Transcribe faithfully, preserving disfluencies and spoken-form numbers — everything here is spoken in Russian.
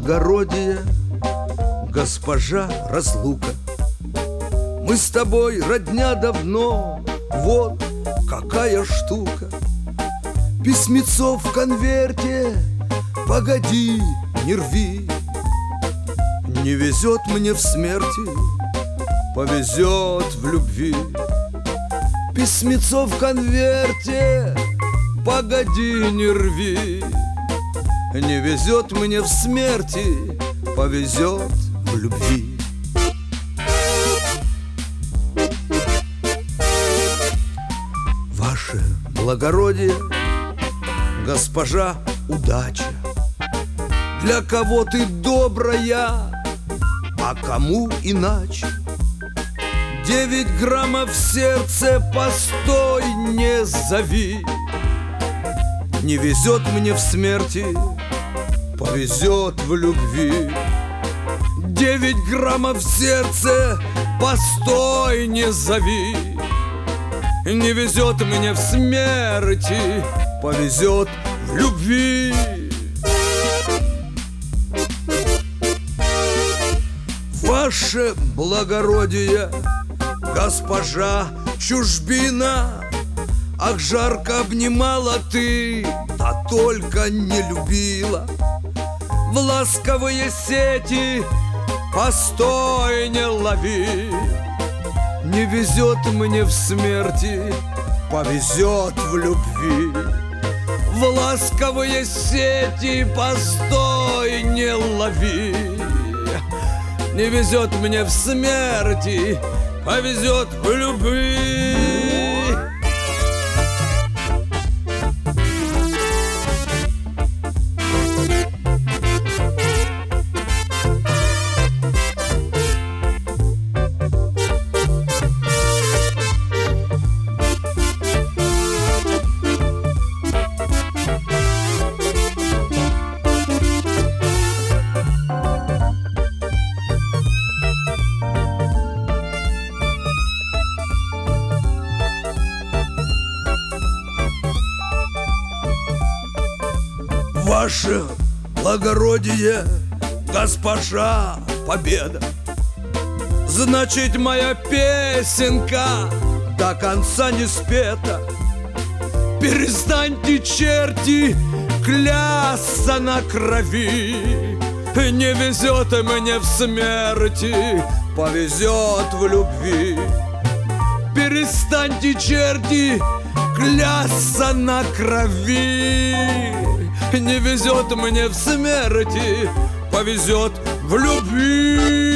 благородие, госпожа разлука. Мы с тобой родня давно, вот какая штука. Письмецо в конверте, погоди, не рви. Не везет мне в смерти, повезет в любви. Письмецо в конверте, погоди, не рви. Не везет мне в смерти, повезет в любви. Ваше благородие, госпожа удача, для кого ты добрая, а кому иначе. Девять граммов в сердце, постой, не зови. Не везет мне в смерти, повезет в любви. Девять граммов в сердце, постой, не зови. Не везет мне в смерти, повезет в любви. Ваше благородие, госпожа чужбина, ах, жарко обнимала ты, да только не любила. В ласковые сети постой, не лови. Не везет мне в смерти, повезет в любви. В ласковые сети постой, не лови. Не везет мне в смерти, повезет в любви. Ваше благородие, госпожа победа, значит, моя песенка до конца не спета. Перестаньте, черти, клясться на крови. Не везет мне в смерти, повезет в любви. Перестаньте, черти, клясться на крови. Не везет мне в смерти, повезет в любви.